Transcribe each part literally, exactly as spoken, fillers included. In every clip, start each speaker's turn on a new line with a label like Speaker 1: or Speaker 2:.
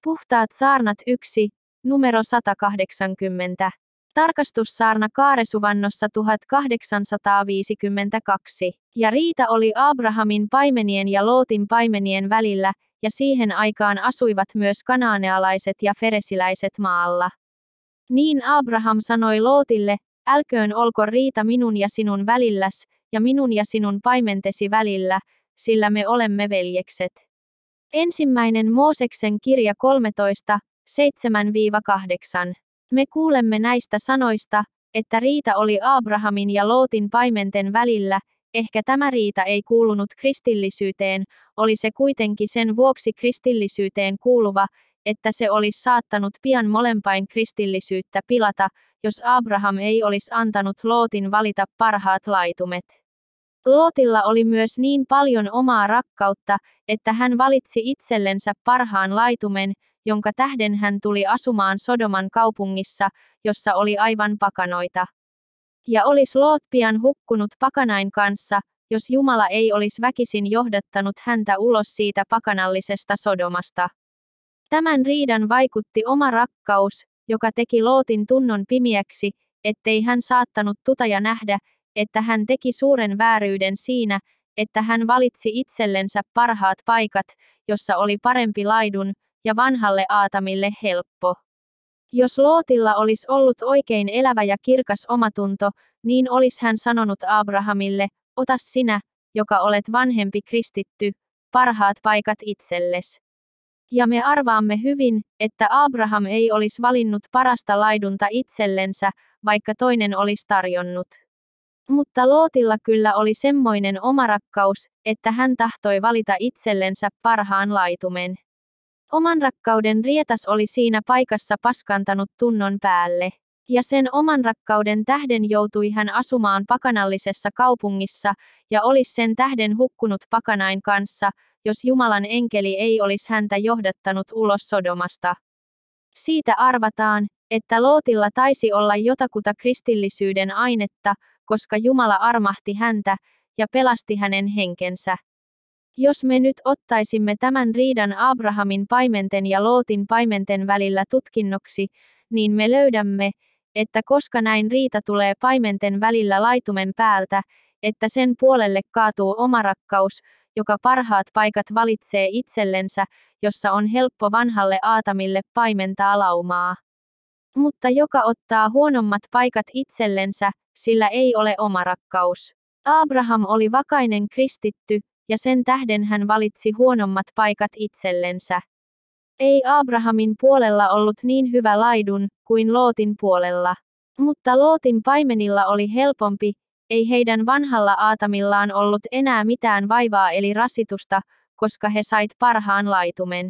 Speaker 1: Puhtaat saarnat yksi, numero sata kahdeksankymmentä. Tarkastussaarna Kaaresuvannossa tuhatkahdeksansataaviisikymmentäkaksi. Ja riita oli Abrahamin paimenien ja Lootin paimenien välillä, ja siihen aikaan asuivat myös kanaanealaiset ja feresiläiset maalla. Niin Abraham sanoi Lootille, älköön olko riita minun ja sinun välilläs, ja minun ja sinun paimentesi välillä, sillä me olemme veljekset. Ensimmäinen Mooseksen kirja kolmetoista, seitsemän kahdeksan. Me kuulemme näistä sanoista, että riita oli Abrahamin ja Lootin paimenten välillä, ehkä tämä riita ei kuulunut kristillisyyteen, oli se kuitenkin sen vuoksi kristillisyyteen kuuluva, että se olisi saattanut pian molempain kristillisyyttä pilata, jos Abraham ei olisi antanut Lootin valita parhaat laitumet. Lootilla oli myös niin paljon omaa rakkautta, että hän valitsi itsellensä parhaan laitumen, jonka tähden hän tuli asumaan Sodoman kaupungissa, jossa oli aivan pakanoita. Ja olisi Loot pian hukkunut pakanain kanssa, jos Jumala ei olisi väkisin johdattanut häntä ulos siitä pakanallisesta Sodomasta. Tämän riidan vaikutti oma rakkaus, joka teki Lootin tunnon pimiäksi, ettei hän saattanut tuta ja nähdä, että hän teki suuren vääryyden siinä, että hän valitsi itsellensä parhaat paikat, jossa oli parempi laidun, ja vanhalle Aatamille helppo. Jos Lootilla olisi ollut oikein elävä ja kirkas omatunto, niin olisi hän sanonut Abrahamille, ota sinä, joka olet vanhempi kristitty, parhaat paikat itselles. Ja me arvaamme hyvin, että Abraham ei olisi valinnut parasta laidunta itsellensä, vaikka toinen olisi tarjonnut. Mutta Lootilla kyllä oli semmoinen omarakkaus, että hän tahtoi valita itsellensä parhaan laitumen. Oman rakkauden rietas oli siinä paikassa paskantanut tunnon päälle. Ja sen oman rakkauden tähden joutui hän asumaan pakanallisessa kaupungissa, ja olisi sen tähden hukkunut pakanain kanssa, jos Jumalan enkeli ei olisi häntä johdattanut ulos Sodomasta. Siitä arvataan, että Lootilla taisi olla jotakuta kristillisyyden ainetta, koska Jumala armahti häntä, ja pelasti hänen henkensä. Jos me nyt ottaisimme tämän riidan Abrahamin paimenten ja Lootin paimenten välillä tutkinnoksi, niin me löydämme, että koska näin riita tulee paimenten välillä laitumen päältä, että sen puolelle kaatuu oma rakkaus, joka parhaat paikat valitsee itsellensä, jossa on helppo vanhalle Aatamille paimentaa laumaa. Mutta joka ottaa huonommat paikat itsellensä, sillä ei ole oma rakkaus. Abraham oli vakainen kristitty, ja sen tähden hän valitsi huonommat paikat itsellensä. Ei Abrahamin puolella ollut niin hyvä laidun, kuin Lootin puolella. Mutta Lootin paimenilla oli helpompi, ei heidän vanhalla Aatamillaan ollut enää mitään vaivaa eli rasitusta, koska he sait parhaan laitumen.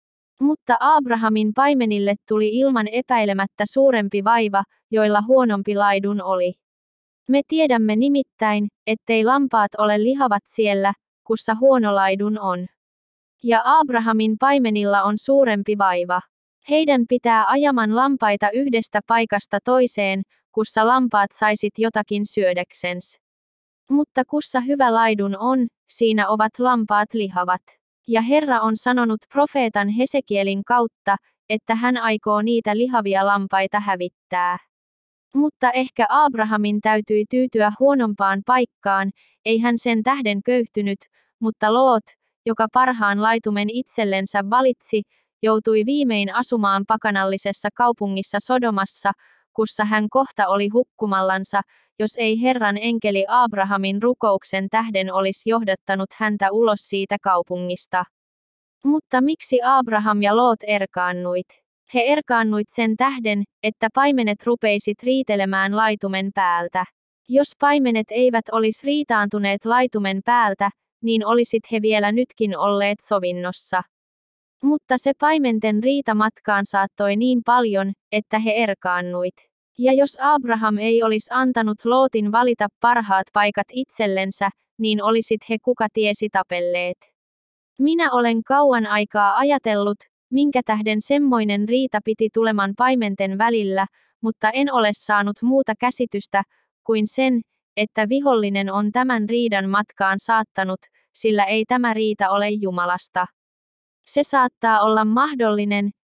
Speaker 1: Mutta Abrahamin paimenille tuli ilman epäilemättä suurempi vaiva, joilla huonompi laidun oli. Me tiedämme nimittäin, ettei lampaat ole lihavat siellä, kussa huono laidun on. Ja Abrahamin paimenilla on suurempi vaiva. Heidän pitää ajaman lampaita yhdestä paikasta toiseen, kussa lampaat saisit jotakin syödäksens. Mutta kussa hyvä laidun on, siinä ovat lampaat lihavat. Ja Herra on sanonut profeetan Hesekielin kautta, että hän aikoo niitä lihavia lampaita hävittää. Mutta ehkä Abrahamin täytyi tyytyä huonompaan paikkaan, ei hän sen tähden köyhtynyt, mutta Loot, joka parhaan laitumen itsellensä valitsi, joutui viimein asumaan pakanallisessa kaupungissa Sodomassa, kussa hän kohta oli hukkumallansa, jos ei Herran enkeli Abrahamin rukouksen tähden olisi johdattanut häntä ulos siitä kaupungista. Mutta miksi Abraham ja Loot erkaannuit? He erkaannuit sen tähden, että paimenet rupeisit riitelemään laitumen päältä. Jos paimenet eivät olisi riitaantuneet laitumen päältä, niin olisit he vielä nytkin olleet sovinnossa. Mutta se paimenten riita matkaan saattoi niin paljon, että he erkaannuit. Ja jos Abraham ei olisi antanut Lootin valita parhaat paikat itsellensä, niin olisit he kuka tiesi tapelleet. Minä olen kauan aikaa ajatellut, minkä tähden semmoinen riita piti tuleman paimenten välillä, mutta en ole saanut muuta käsitystä, kuin sen, että vihollinen on tämän riidan matkaan saattanut, sillä ei tämä riita ole Jumalasta. Se saattaa olla mahdollinen,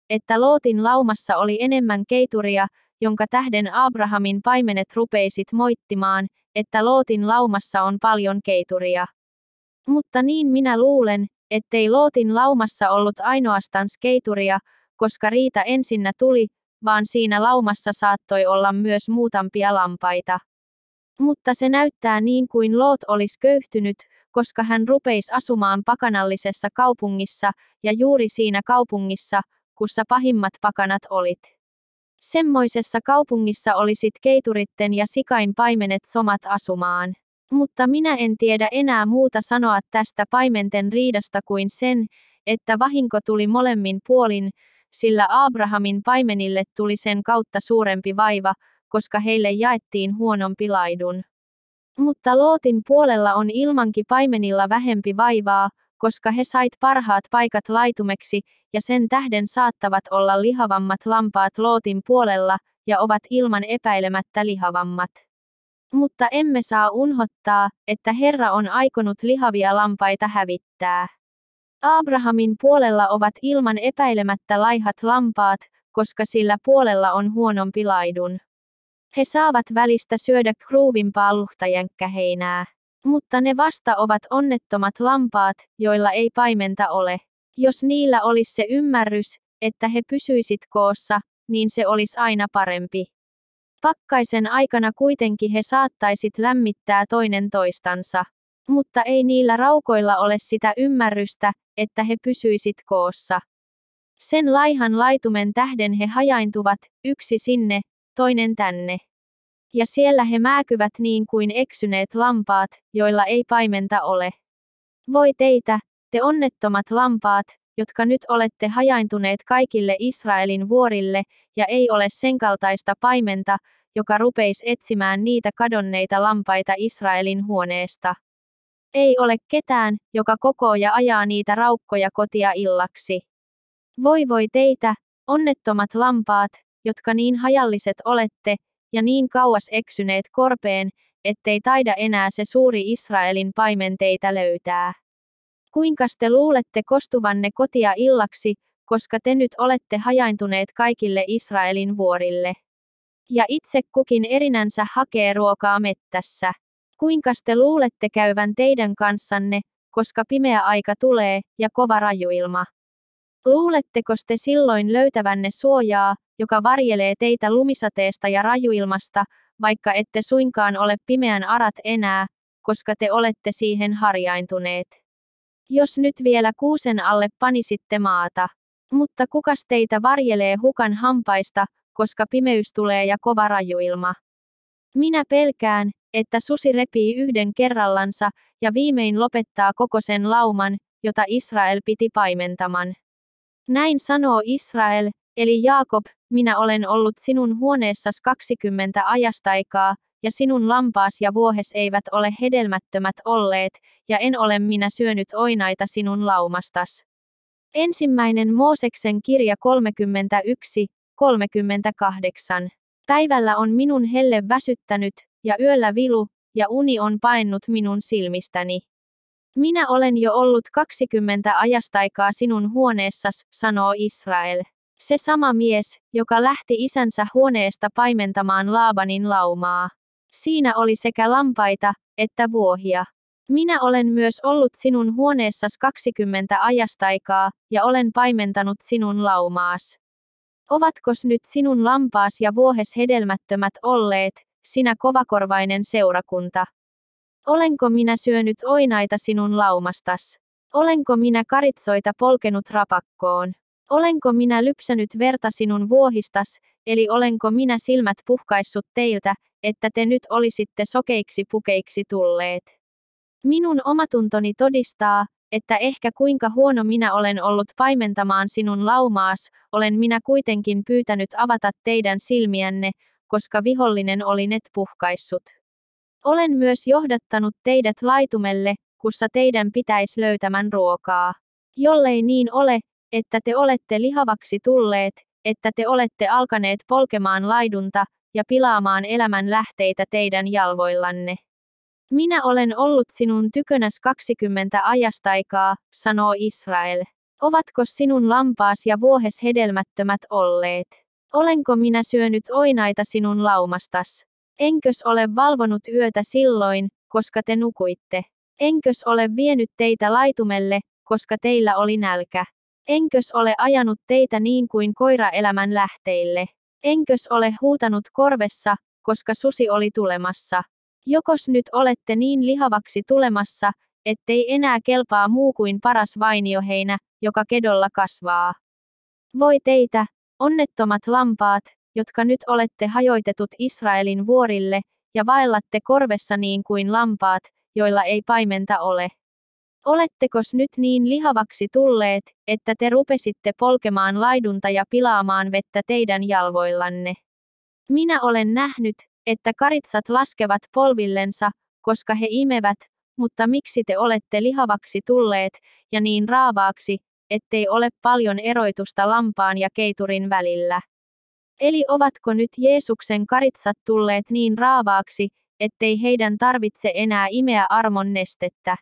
Speaker 1: että Lootin laumassa oli enemmän keituria, jonka tähden Abrahamin paimenet rupeisit moittimaan, että Lootin laumassa on paljon keituria. Mutta niin minä luulen, ettei Lootin laumassa ollut ainoastaan keituria, koska riita ensinnä tuli, vaan siinä laumassa saattoi olla myös muutampia lampaita. Mutta se näyttää niin kuin Loot olisi köyhtynyt, koska hän rupeisi asumaan pakanallisessa kaupungissa, ja juuri siinä kaupungissa, kussa pahimmat pakanat olit. Semmoisessa kaupungissa olisit keituritten ja sikain paimenet somat asumaan. Mutta minä en tiedä enää muuta sanoa tästä paimenten riidasta kuin sen, että vahinko tuli molemmin puolin, sillä Abrahamin paimenille tuli sen kautta suurempi vaiva, koska heille jaettiin huonompi laidun. Mutta Lootin puolella on ilmankin paimenilla vähempi vaivaa, koska he sait parhaat paikat laitumeksi, ja sen tähden saattavat olla lihavammat lampaat Lootin puolella, ja ovat ilman epäilemättä lihavammat. Mutta emme saa unhottaa, että Herra on aikonut lihavia lampaita hävittää. Abrahamin puolella ovat ilman epäilemättä laihat lampaat, koska sillä puolella on huonompi laidun. He saavat välistä syödä kruuvimpaa luhtajänkkäheinää. Mutta ne vasta ovat onnettomat lampaat, joilla ei paimenta ole. Jos niillä olisi se ymmärrys, että he pysyisit koossa, niin se olisi aina parempi. Pakkaisen aikana kuitenkin he saattaisit lämmittää toinen toistansa. Mutta ei niillä raukoilla ole sitä ymmärrystä, että he pysyisit koossa. Sen laihan laitumen tähden he hajaintuvat, yksi sinne, toinen tänne. Ja siellä he määkyvät niin kuin eksyneet lampaat, joilla ei paimenta ole. Voi teitä, te onnettomat lampaat, jotka nyt olette hajaintuneet kaikille Israelin vuorille, ja ei ole sen kaltaista paimenta, joka rupeisi etsimään niitä kadonneita lampaita Israelin huoneesta. Ei ole ketään, joka kokoo ja ajaa niitä raukkoja kotia illaksi. Voi voi teitä, onnettomat lampaat, jotka niin hajalliset olette, ja niin kauas eksyneet korpeen, ettei taida enää se suuri Israelin paimen teitä löytää. Kuinkas te luulette kostuvanne kotia illaksi, koska te nyt olette hajaintuneet kaikille Israelin vuorille? Ja itse kukin erinänsä hakee ruokaa mettässä. Kuinkas te luulette käyvän teidän kanssanne, koska pimeä aika tulee, ja kova rajuilma? Luuletteko te silloin löytävänne suojaa, joka varjelee teitä lumisateesta ja rajuilmasta, vaikka ette suinkaan ole pimeän arat enää, koska te olette siihen harjaintuneet? Jos nyt vielä kuusen alle panisitte maata. Mutta kukas teitä varjelee hukan hampaista, koska pimeys tulee ja kova rajuilma? Minä pelkään, että susi repii yhden kerrallansa, ja viimein lopettaa koko sen lauman, jota Israel piti paimentaman. Näin sanoo Israel, eli Jaakob, minä olen ollut sinun huoneessasi kaksikymmentä ajastaikaa, ja sinun lampaas ja vuohes eivät ole hedelmättömät olleet, ja en ole minä syönyt oinaita sinun laumastas. Ensimmäinen Mooseksen kirja kolmekymmentäyksi, kolmekymmentäkahdeksan. Päivällä on minun helle väsyttänyt, ja yöllä vilu, ja uni on paennut minun silmistäni. Minä olen jo ollut kaksikymmentä ajastaikaa sinun huoneessas, sanoo Israel. Se sama mies, joka lähti isänsä huoneesta paimentamaan Laabanin laumaa. Siinä oli sekä lampaita, että vuohia. Minä olen myös ollut sinun huoneessasi kaksikymmentä ajastaikaa, ja olen paimentanut sinun laumaas. Ovatkos nyt sinun lampaas ja vuohes hedelmättömät olleet, sinä kovakorvainen seurakunta? Olenko minä syönyt oinaita sinun laumastas? Olenko minä karitsoita polkenut rapakkoon? Olenko minä lypsänyt verta sinun vuohistas, eli olenko minä silmät puhkaissut teiltä, että te nyt olisitte sokeiksi pukeiksi tulleet? Minun omatuntoni todistaa, että ehkä kuinka huono minä olen ollut paimentamaan sinun laumaas, olen minä kuitenkin pyytänyt avata teidän silmiänne, koska vihollinen oli net puhkaissut. Olen myös johdattanut teidät laitumelle, kussa teidän pitäisi löytämän ruokaa. Jollei niin ole, että te olette lihavaksi tulleet, että te olette alkaneet polkemaan laidunta, ja pilaamaan elämän lähteitä teidän jalvoillanne. Minä olen ollut sinun tykönäs kaksikymmentä ajastaikaa, sanoo Israel. Ovatko sinun lampaas ja vuohes hedelmättömät olleet? Olenko minä syönyt oinaita sinun laumastas? Enkös ole valvonut yötä silloin, koska te nukuitte? Enkös ole vienyt teitä laitumelle, koska teillä oli nälkä? Enkös ole ajanut teitä niin kuin koira elämän lähteille? Enkös ole huutanut korvessa, koska susi oli tulemassa? Jokos nyt olette niin lihavaksi tulemassa, ettei enää kelpaa muu kuin paras vainioheinä, joka kedolla kasvaa. Voi teitä, onnettomat lampaat, jotka nyt olette hajoitetut Israelin vuorille, ja vaellatte korvessa niin kuin lampaat, joilla ei paimenta ole. Olettekos nyt niin lihavaksi tulleet, että te rupesitte polkemaan laidunta ja pilaamaan vettä teidän jalvoillanne? Minä olen nähnyt, että karitsat laskevat polvillensa, koska he imevät, mutta miksi te olette lihavaksi tulleet, ja niin raavaaksi, ettei ole paljon eroitusta lampaan ja keiturin välillä? Eli ovatko nyt Jeesuksen karitsat tulleet niin raavaaksi, ettei heidän tarvitse enää imeä armon nestettä?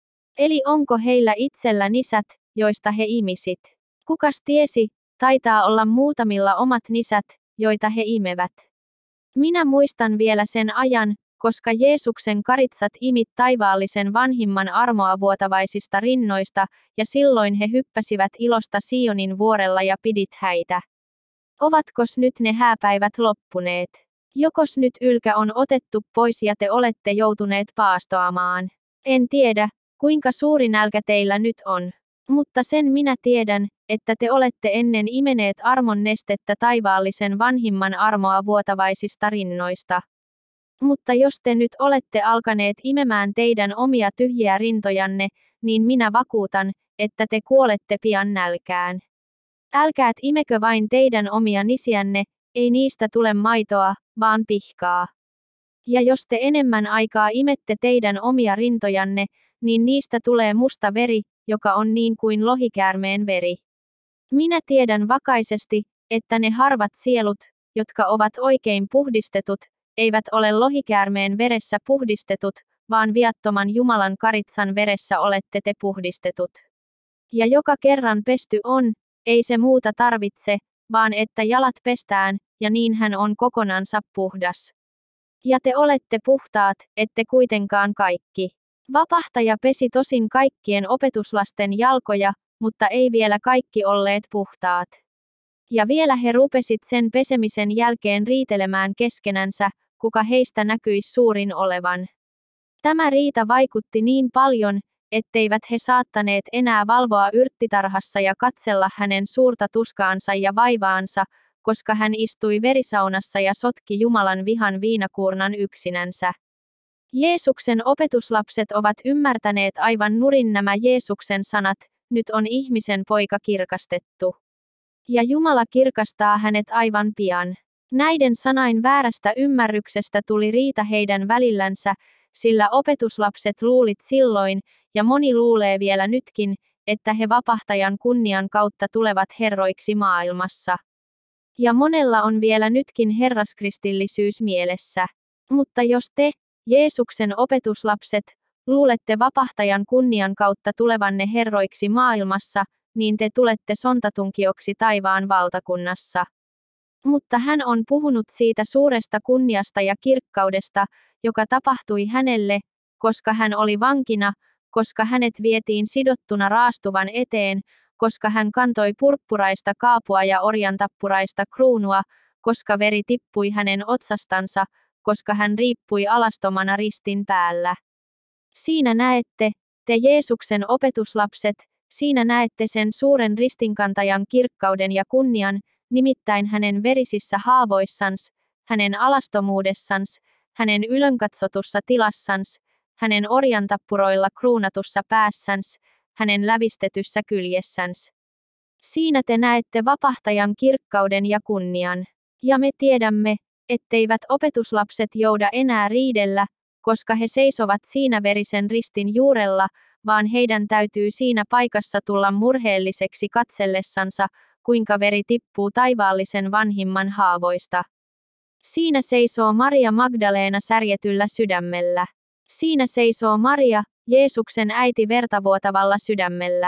Speaker 1: Eli onko heillä itsellä nisät, joista he imisit? Kukas tiesi, taitaa olla muutamilla omat nisät, joita he imevät. Minä muistan vielä sen ajan, koska Jeesuksen karitsat imit taivaallisen vanhimman armoa vuotavaisista rinnoista, ja silloin he hyppäsivät ilosta Sionin vuorella ja pidit häitä. Ovatkos nyt ne hääpäivät loppuneet? Jokos nyt ylkä on otettu pois ja te olette joutuneet paastoamaan? En tiedä, kuinka suuri nälkä teillä nyt on. Mutta sen minä tiedän, että te olette ennen imeneet armon nestettä taivaallisen vanhimman armoa vuotavaisista rinnoista. Mutta jos te nyt olette alkaneet imemään teidän omia tyhjiä rintojanne, niin minä vakuutan, että te kuolette pian nälkään. Älkäät imekö vain teidän omia nisiänne, ei niistä tule maitoa, vaan pihkaa. Ja jos te enemmän aikaa imette teidän omia rintojanne, niin niistä tulee musta veri, joka on niin kuin lohikäärmeen veri. Minä tiedän vakaisesti, että ne harvat sielut, jotka ovat oikein puhdistetut, eivät ole lohikäärmeen veressä puhdistetut, vaan viattoman Jumalan karitsan veressä olette te puhdistetut. Ja joka kerran pesty on, ei se muuta tarvitse, vaan että jalat pestään, ja niin hän on kokonansa puhdas. Ja te olette puhtaat, ette kuitenkaan kaikki. Vapahtaja pesi tosin kaikkien opetuslasten jalkoja, mutta ei vielä kaikki olleet puhtaat. Ja vielä he rupesit sen pesemisen jälkeen riitelemään keskenänsä, kuka heistä näkyisi suurin olevan. Tämä riita vaikutti niin paljon, etteivät he saattaneet enää valvoa yrttitarhassa ja katsella hänen suurta tuskaansa ja vaivaansa, koska hän istui verisaunassa ja sotki Jumalan vihan viinakuurnan yksinänsä. Jeesuksen opetuslapset ovat ymmärtäneet aivan nurin nämä Jeesuksen sanat, nyt on ihmisen poika kirkastettu. Ja Jumala kirkastaa hänet aivan pian. Näiden sanain väärästä ymmärryksestä tuli riita heidän välillänsä, sillä opetuslapset luulit silloin, ja moni luulee vielä nytkin, että he vapahtajan kunnian kautta tulevat herroiksi maailmassa. Ja monella on vielä nytkin herraskristillisyys mielessä. Mutta jos te, Jeesuksen opetuslapset, luulette vapahtajan kunnian kautta tulevanne herroiksi maailmassa, niin te tulette sontatunkioksi taivaan valtakunnassa. Mutta hän on puhunut siitä suuresta kunniasta ja kirkkaudesta, joka tapahtui hänelle, koska hän oli vankina, koska hänet vietiin sidottuna raastuvan eteen, koska hän kantoi purppuraista kaapua ja orjantappuraista kruunua, koska veri tippui hänen otsastansa, koska hän riippui alastomana ristin päällä. Siinä näette, te Jeesuksen opetuslapset, siinä näette sen suuren ristinkantajan kirkkauden ja kunnian, nimittäin hänen verisissä haavoissans, hänen alastomuudessans, hänen ylönkatsotussa tilassans, hänen orjantappuroilla kruunatussa päässäns, hänen lävistetyssä kyljessäns. Siinä te näette vapahtajan kirkkauden ja kunnian. Ja me tiedämme, etteivät opetuslapset jouda enää riidellä, koska he seisovat siinä verisen ristin juurella, vaan heidän täytyy siinä paikassa tulla murheelliseksi katsellessansa, kuinka veri tippuu taivaallisen vanhimman haavoista. Siinä seisoo Maria Magdaleena särjetyllä sydämellä. Siinä seisoo Maria, Jeesuksen äiti vertavuotavalla sydämellä.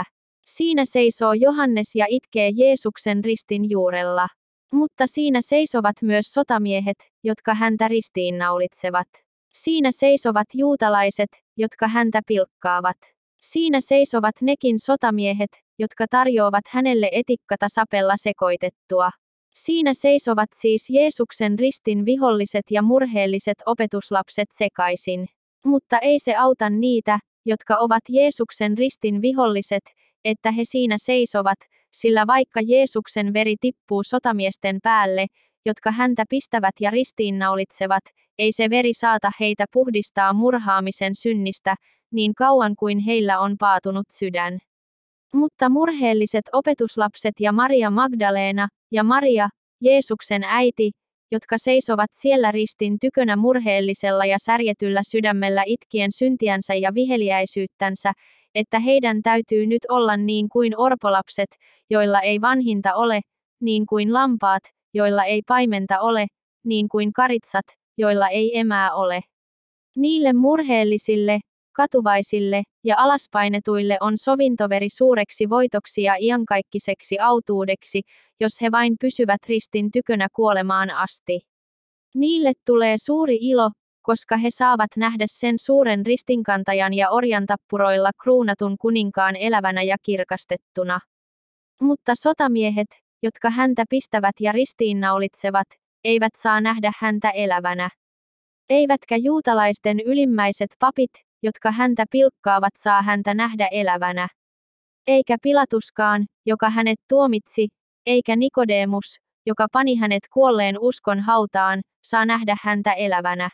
Speaker 1: Siinä seisoo Johannes ja itkee Jeesuksen ristin juurella. Mutta siinä seisovat myös sotamiehet, jotka häntä ristiinnaulitsevat. Siinä seisovat juutalaiset, jotka häntä pilkkaavat. Siinä seisovat nekin sotamiehet, jotka tarjoavat hänelle etikkata sapella sekoitettua. Siinä seisovat siis Jeesuksen ristin viholliset ja murheelliset opetuslapset sekaisin. Mutta ei se auta niitä, jotka ovat Jeesuksen ristin viholliset, että he siinä seisovat, sillä vaikka Jeesuksen veri tippuu sotamiesten päälle, jotka häntä pistävät ja ristiinnaulitsevat, ei se veri saata heitä puhdistaa murhaamisen synnistä, niin kauan kuin heillä on paatunut sydän. Mutta murheelliset opetuslapset ja Maria Magdalena, ja Maria, Jeesuksen äiti, jotka seisovat siellä ristin tykönä murheellisella ja särjetyllä sydämellä itkien syntiänsä ja viheliäisyyttänsä, että heidän täytyy nyt olla niin kuin orpolapset, joilla ei vanhinta ole, niin kuin lampaat, joilla ei paimenta ole, niin kuin karitsat, joilla ei emää ole. Niille murheellisille, katuvaisille ja alaspainetuille on sovintoveri suureksi voitoksi ja iankaikkiseksi autuudeksi, jos he vain pysyvät ristin tykönä kuolemaan asti. Niille tulee suuri ilo, koska he saavat nähdä sen suuren ristinkantajan ja orjantappuroilla kruunatun kuninkaan elävänä ja kirkastettuna. Mutta sotamiehet, jotka häntä pistävät ja ristiinnaulitsevat, eivät saa nähdä häntä elävänä. Eivätkä juutalaisten ylimmäiset papit, jotka häntä pilkkaavat, saa häntä nähdä elävänä. Eikä Pilatuskaan, joka hänet tuomitsi, eikä Nikodemus, joka pani hänet kuolleen uskon hautaan, saa nähdä häntä elävänä.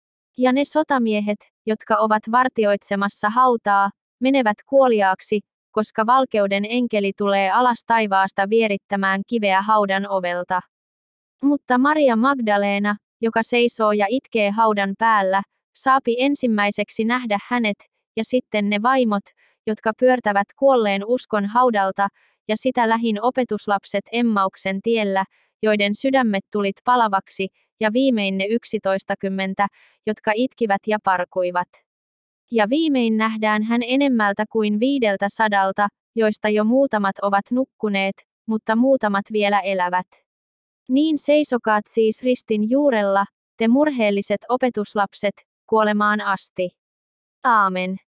Speaker 1: Ja ne sotamiehet, jotka ovat vartioitsemassa hautaa, menevät kuoliaaksi, koska valkeuden enkeli tulee alas taivaasta vierittämään kiveä haudan ovelta. Mutta Maria Magdalena, joka seisoo ja itkee haudan päällä, saapi ensimmäiseksi nähdä hänet, ja sitten ne vaimot, jotka pyörtävät kuolleen uskon haudalta, ja sitä lähin opetuslapset Emmauksen tiellä, joiden sydämet tulit palavaksi, ja viimein ne yksitoistakymmentä, jotka itkivät ja parkuivat. Ja viimein nähdään hän enemmältä kuin viideltä sadalta, joista jo muutamat ovat nukkuneet, mutta muutamat vielä elävät. Niin seisokaat siis ristin juurella, te murheelliset opetuslapset, kuolemaan asti. Aamen.